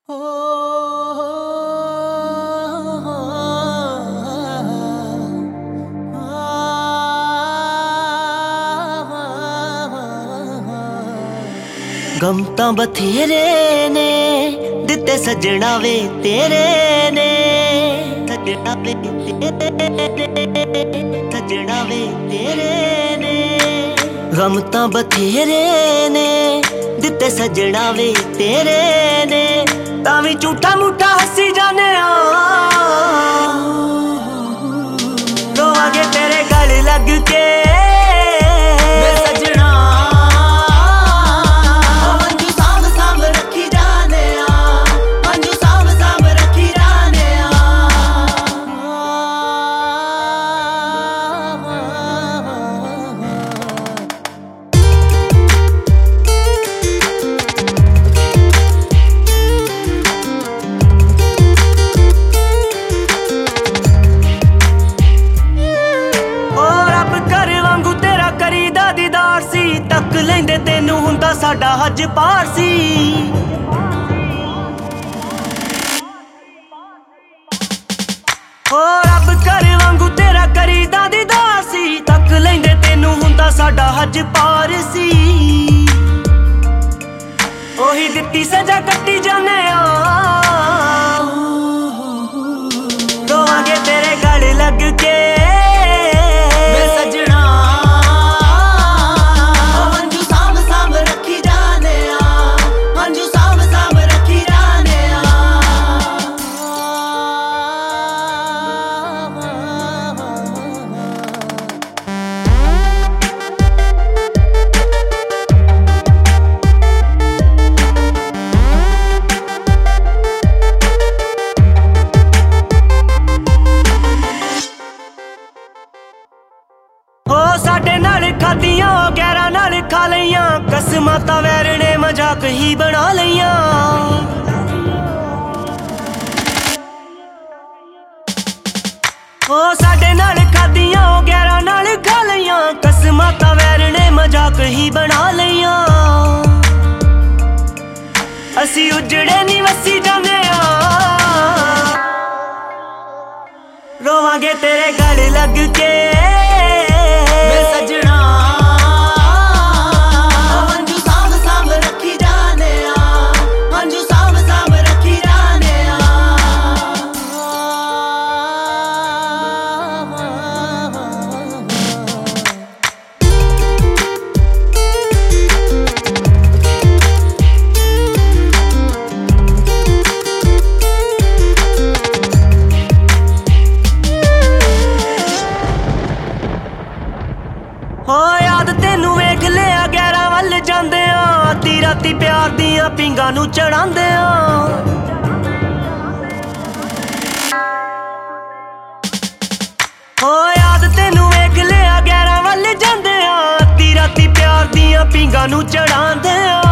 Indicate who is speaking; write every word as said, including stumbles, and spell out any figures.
Speaker 1: गम तां बथेरे ने दिते सजना वे तेरे ने, सजना वे तेरे ने, सजना वे तेरे ने। गम तां बथेरे ने दिते सजना वे तेरे ने, तां वी झूठा मूठा हसी जाने आ। रोवांगे तेरे गल लग के तक लेंदे तेनू हुंदा साडा हज पार सी। ओ रब कर वांगू तेरा करीदा दीदार सी, तक लेंदे तेनू हुंदा साडा हज पार सी। ओही दित्ती सजा कट्टी जाने आ, रोवांगे तेरे गल लग के। साडे नाल खादियां गैरां नाल खा लईयां, कसमां तां वैर ने मजाक ही बना लईयां। ओ साडे नाल खादियां गैरां नाल खा लईयां, कसमां तां वैर ने मजाक ही बना लईयां। असी उजड़े नी वसी जाने आ, रोवांगे तेरे गल लग के। हो याद तेनू वेख लिया गैरां वल जांदे आ, अद्धी राती प्यार दियां पिंगां नू चढ़ांदे आ। हो याद तेनू वेख लिया गैरां वल जांदे आ, अद्धी राती प्यार दियां पिंगां नू चढ़ांदे आ।